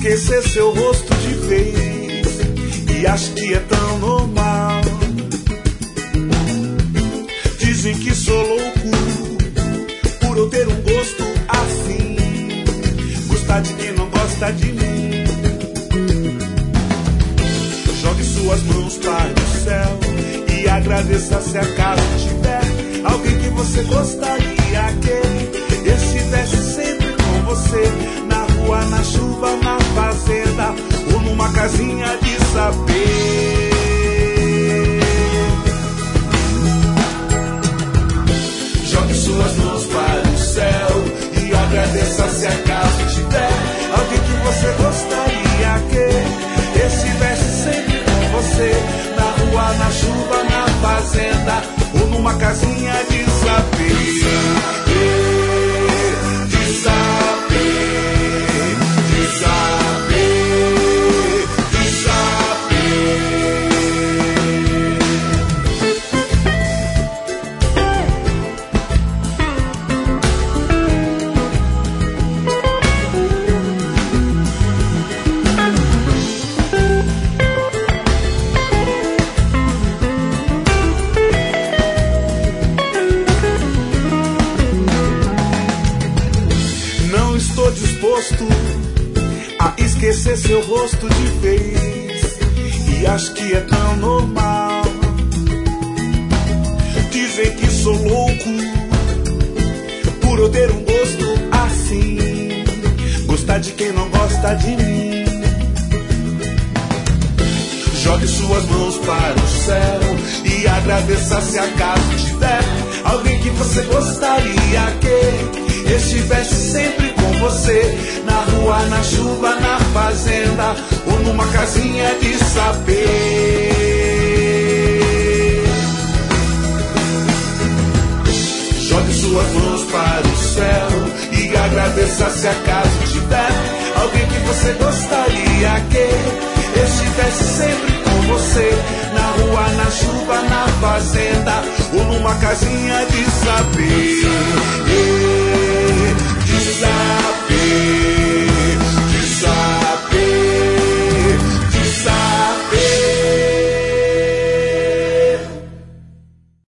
esquecer seu rosto de vez, e acho que é tão normal. Dizem que sou louco por eu ter um gosto assim, gostar de quem não gosta de mim. Jogue suas mãos para o céu e agradeça se acaso tiver alguém que você gostaria que estivesse sempre com você, na rua, na chuva, na fazenda ou numa casinha de saber. Jogue suas mãos para o céu e agradeça se acaso tiver alguém que você gostaria que estivesse sempre com você, na rua, na chuva, na fazenda ou numa casinha de saber. De saber, de saber, de saber. A esquecer seu rosto de vez, e acho que é tão normal. Dizem que sou louco por eu ter um gosto assim, gostar de quem não gosta de mim. Jogue suas mãos para o céu e agradeça se acaso tiver alguém que você gostaria que estivesse sempre com você, na rua, na chuva, na fazenda ou numa casinha de saber. Jogue suas mãos para o céu e agradeça se acaso tiver alguém que você gostaria que estivesse sempre com você, na rua, na chuva, na fazenda ou numa casinha de saber.